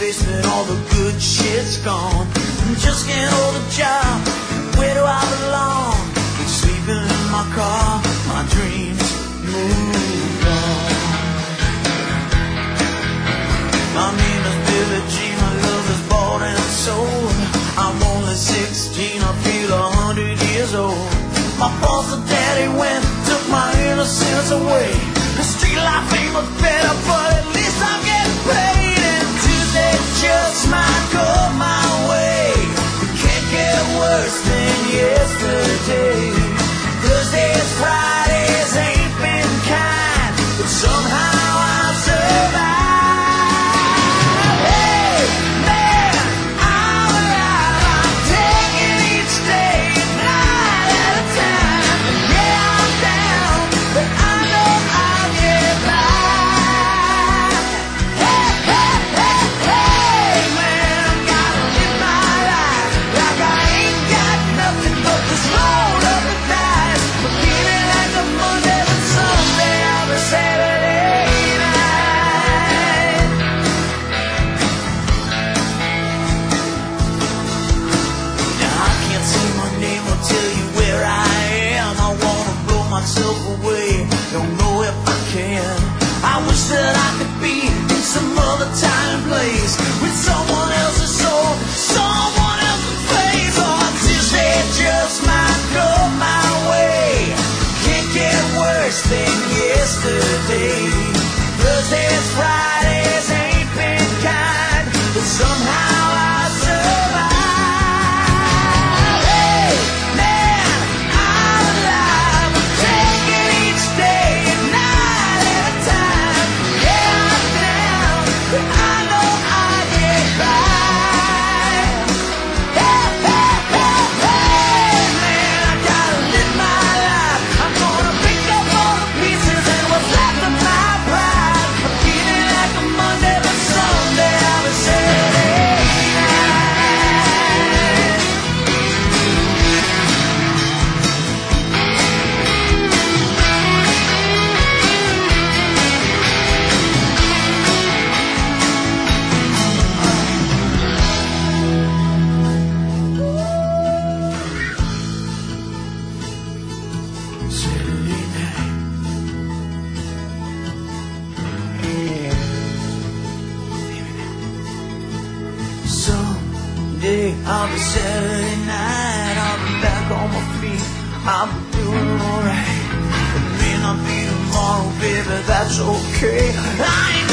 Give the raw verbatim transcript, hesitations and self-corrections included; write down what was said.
basement, all the good shit's gone. Just can't hold a job, where do I belong? Sleeping in my car, my dreams move on. My name is Billie Jean, my love is bought and sold. I'm only sixteen, I feel a hundred years old. My foster daddy went, took my innocence away. The street life ain't much better, but at least I'm getting paid. And Tuesday just might go my way. It can't get worse than yesterday. Thursdays, Fridays ain't been kind, but somehow I'll survive. Hey, man, I'm alive. I'm taking each day a night at a time. Yeah, I'm down, but I know I'll get by. Hey, hey, hey, hey, man, I gotta live my life like I ain't got nothing but this road up the dice. I'm feeling like a Monday, but someday I'll be Saturday night. Now I can't say my name or tell you where I am. I wanna blow myself away, don't know if I can. I wish that I could be in some other time and place with someone else's soul, someone else's face. Oh, Tuesday just might go my way. Can't get worse than yesterday. Thursdays, Fridays ain't been kind, but somehow I survive. Hey, man, I'm alive. I'm taking each day a night at a time. Yeah, I'm down, but I know I'll get by. Hey, hey, hey, hey, man, I gotta live my life. I'm gonna pick up all the pieces and what's left of my pride. I'm feeling like a Monday, but someday I'll be Saturday night. Saturday night. Someday I'll be Saturday night. I'll be back on my feet. I'll be doing alright. It may not be tomorrow, baby, that's okay. I ain't